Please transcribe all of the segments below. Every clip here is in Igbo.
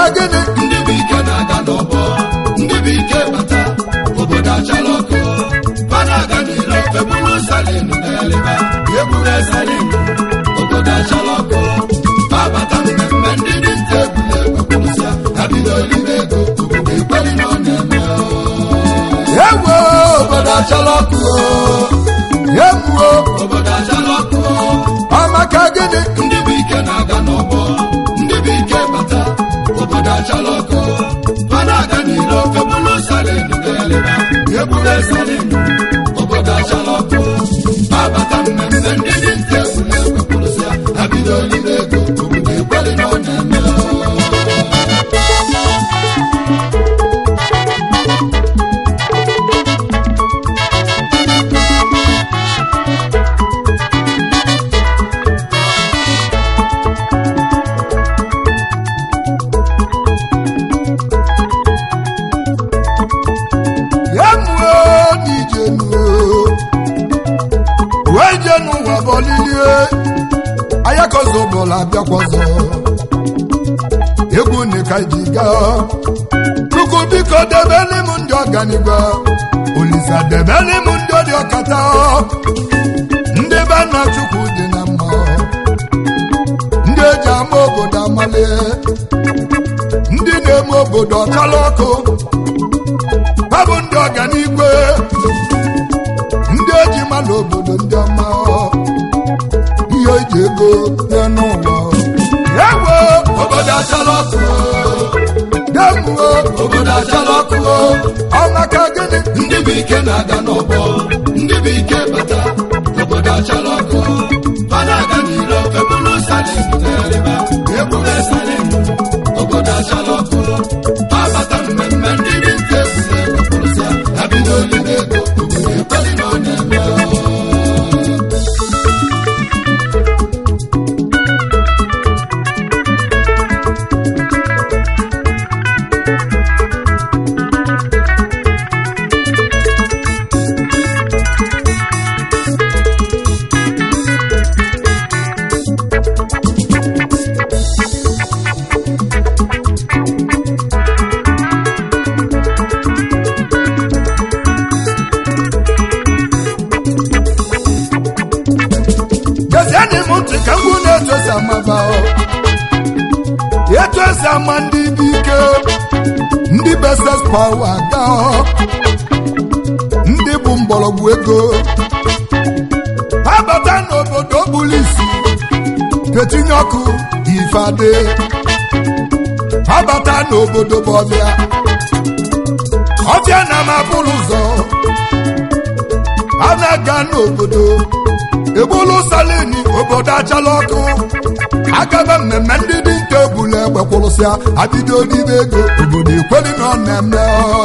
gịnị ndị bụ ike na-aga n'ọgbọ ndị bụ ike bata obodo achala ọkụ fana aga n'iro febulu salin na-eleba egburu salin obodo achala ọkụ babata mmemme ndị dị nta ebule ekwepụrụsịa ha bido olive ego obodo ekweli na ọ na-eme ewo obodo achala ọkụ ewo obodo achala ọkụ amaka gịnị ndị bụ ike na-aga n'ọgbọ ndị bụ ike bata obodo achala ọkụ fana aga n'iro febulu salin na-eleba egburu salin obodo achala ọkụ babata mmemme ndị dị nta ebule ekwepụrụsịa ha bido olive ego obodo ekweli na ọ na-eme ayakozobola abịakwazo egwu nika ji gaa Chukwu biko debeli m ndị ọganigwe Olisa debeli m ndị ọdị ọkata ndị be nna Chukwu dị na mma ndị eji ama obodo amali ndị na-eme obodo ọchala ọkụ babụ ndị ọganigwe ndị eji mala obodo ndị ọma ihe eji ego ya n'ụwa ewo obodo achala ọkụ demuo obodo achala ọkụ ọmaka gịnị ndị bụ ike na-aga n'ọgbọ ndị bụ ike bata obodo achala ọkụ fana aga n'iro febulu salin na-eleba egburu salin obodo achala ọkụ babata mmemme ndị dị nta ebule ekwepụrụsịa ha bido olive ego obodo ekweli na ọ na-eme etu esi ama ndị bụ ike ndị beses pawa gaa ndị bụ mgbọrọgwụ ego ha bata n'obodo bulisi tetinye ọkụ ifeade ha bata n'obodo bụ ọbịa na mapụrụ ụzọ ha na-aga n'obodo egbulu salini obodo achala ọkụ agaba mmemme ndị dị nta ebule egbekwụrụsịa abido olive ego obodo ekweli na ọ na-eme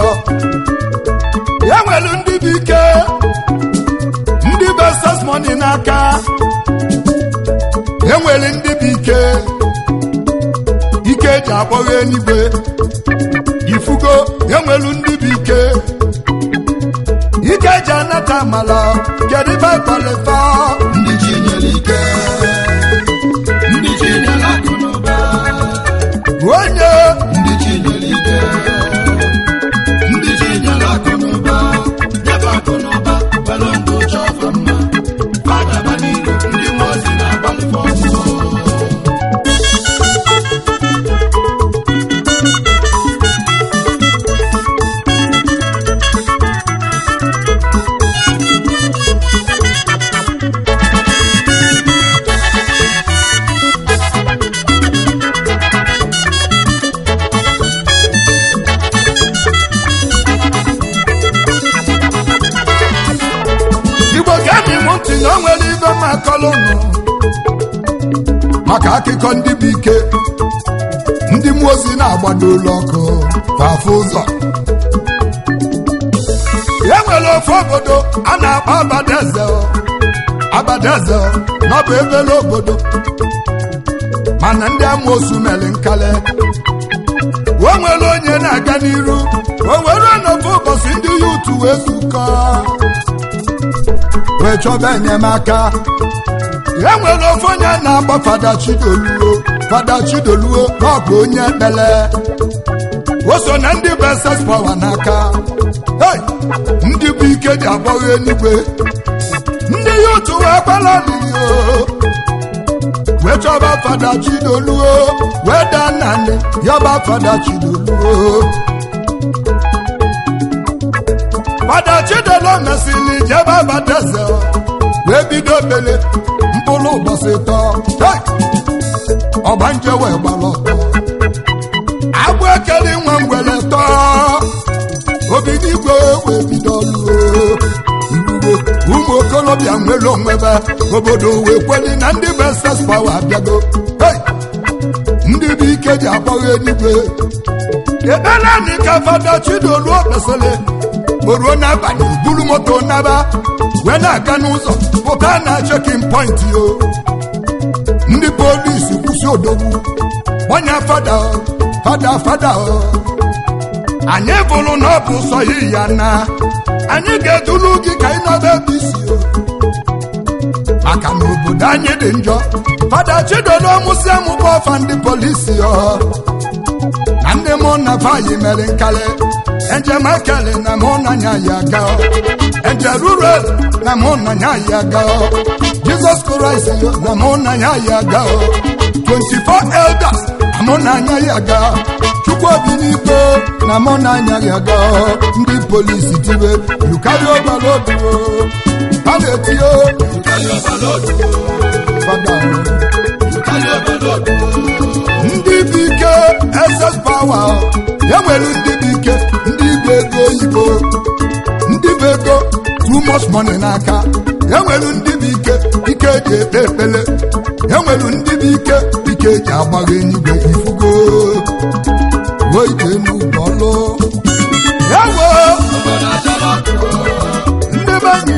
ya nwere ndị bụ ike ndị bụ excess money n'aka enwere ndị bụ ike eji akpọghị eluigwe ifugo enwere ndị bụ ike eji anata amala kedu ibe kwalifa ndị chi nyere ike ndị chi nyere akụ na ụba onye ndị chi nyere ike ndị chi nyere akụ na ụba nyebe akụ na ụba balo ndụ chọfa mma fadaba n'iru ndị nwe ozi na-agbalịfa ọsọ na nwere ibe makọlụnụ maka akụkọ ndị bụ ike ndị mmụọ ozi na-agbado ụlọ ọkụ afọ ụzọ ya nwere ofe obodo a na-akpọ Abadaeze n'ọbụ ebele obodo mana ndị amoosu mere nkale o nwere onye na-aga n'iru o were n'ofe ụbọchị ndị yutu wee zukọ wee chọba enyemaka e nwere ofe onye na-agba Fada Chidoluo n'ọbụ onye ekpele o so na ndị bụ SS Power n'aka ndị bụ ike ji agbagho enigwe ndị ya otu wee gbala n'iyo wee chọba Fada Chidoluo wee daa naanị yọba Fada Chidoluo Fada Chidoluo mesịrị jebe Badaeze wee bido bele mkpụrụ ụbọchị tọ ọgbanje wee gbara ọtọ agbụ ekele nwa mgbele tọ obidigwe wee bido lụọ ụmụ okolobịa nwere onwebe obodo wee kweli na ndị bụ SS Power abịago ndị bụ ike ji agbagho enigwe ekpelani ka Fada Chidoluo kpesịrị o ruo n'abalị buru moto naba wee na-aga n'ụzọ pụta na checking point yo ndị polisi kwụsị odogwu gbanya fada anyị bụrụ na ọ bụ sọ ya na anyị ga-eduru gị ka ị nọba ebe isi maka na obodo anyị dị njọ Fada Chidoluo mụsị amụkpọ ọfa ndị polisi na ndị mụ na vayi mere nkali Enjem ekele na mụ na nya ya ga Enjem rural na mụ na nya ya ga Jesus Christ na mụ na nya ya ga 24 elders na mụ na nya ya ga Chukwu obi n'ikpe na mụ na nya ya ga ndị polisi tiwe you carry overload ha na-eti you carry overload ndị bụ ike SS Power ya nwere ndị bụ ike ndị bụ ego oyibo ndị bụ ego too much money n'aka ya nwere ndị bụ ike eji ekpe ekpele ya nwere ndị bụ ike eji agbagho enigwe ifugo wee n'ụbọlụ ya nwee ndị be anyị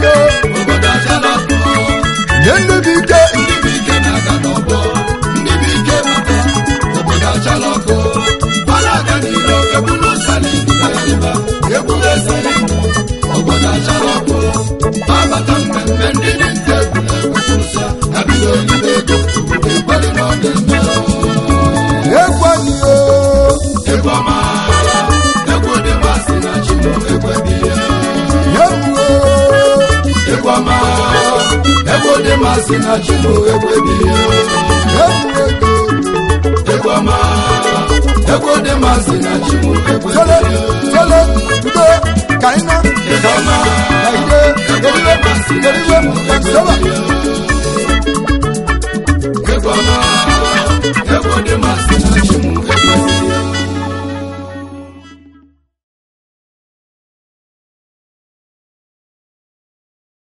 nye ndị bụ ike na-aga n'ọgbọ ndị bụ ike maka obodo achala ọkụ aga n'ilo ebulu salin ga-eba ebulu salin obodo achala ọkụ abata mmemme ndị dị nta egwuregwusa abido onyide ego obodo ekweli na ọ dị mma egwu ọma egwu dị masị na chimo ekwebi ya egwu ọma egwu dị masị na chimo ekwebi ya egwu ọma egwu dị masị na chimo ekwebi ya Kaina, egwu ọma egwu dị masị na